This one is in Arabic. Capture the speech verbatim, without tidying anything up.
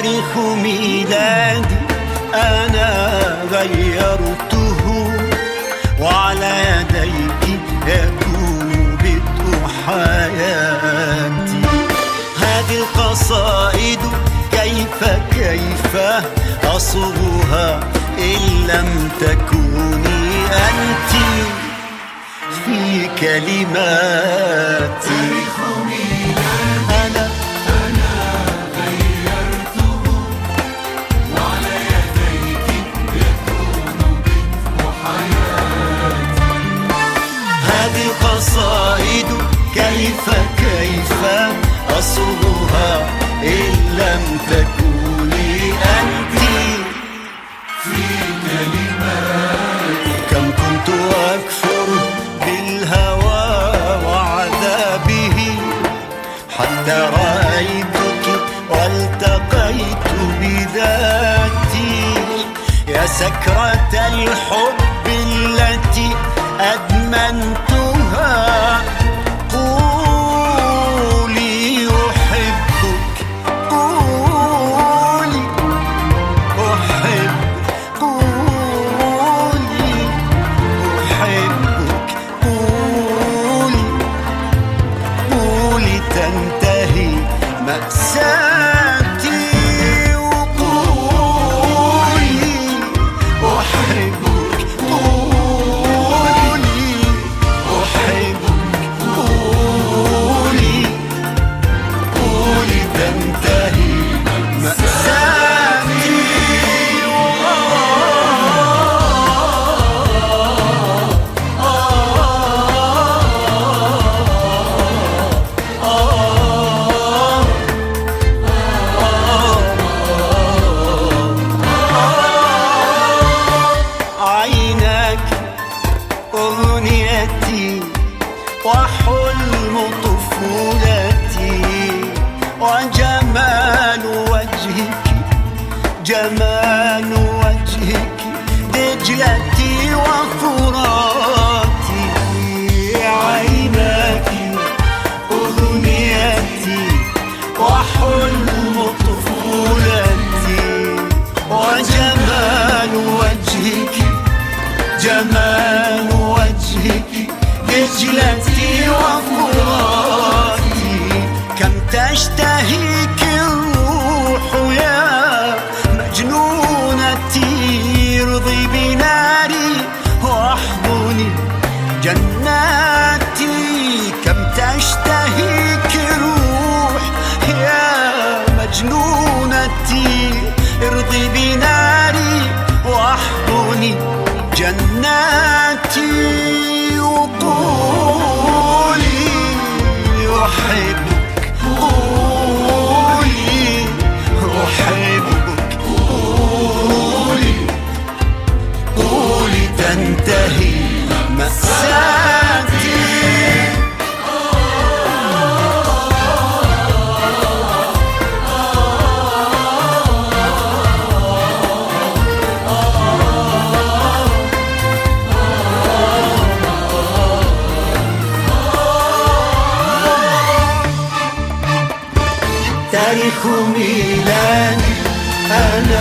تاريخ ميلادي أنا غيرته، وعلى يديك يكون بدء حياتي. هذه القصائد كيف كيف أصوغها إن لم تكوني أنت في كلماتي. أنا أنا غيرته، وعلى يديك يكون بدء حياتي. هذه القصائد كيف كيف أصوغها إن لم تكوني أنت في كلماتي. كم كنت أكفر بالهوى وعذابه حتى رأيتك والتقيت بذاتي. يا سكرة الحب التي أدمنتها، قولي أحبك، قولي أحبك، قولي أحبك، قولي قولي تنتهي مأساتي، وقولي أحبك، قولي أحبك، قولي قولي تنتهي مأساتي. عيناك أغنيتي وحلم طفولتي، وجمال وجهك جمال وجهك دجلتي وفراتي. عيناك أغنيتي وحلم طفولتي، وجمال وجهك جمال وجهك دجلتي وفراتي. كم تشتهيك الروح يا مجنونتي، ارضي بناري واحضني جناتي. كم تشتهيك الروح يا مجنونتي، ارضي بناري واحضني جناتي، وقولي أحبك، قولي أحبك، قولي قولي تنتهي مأساتي. تاريخ ميلادي أنا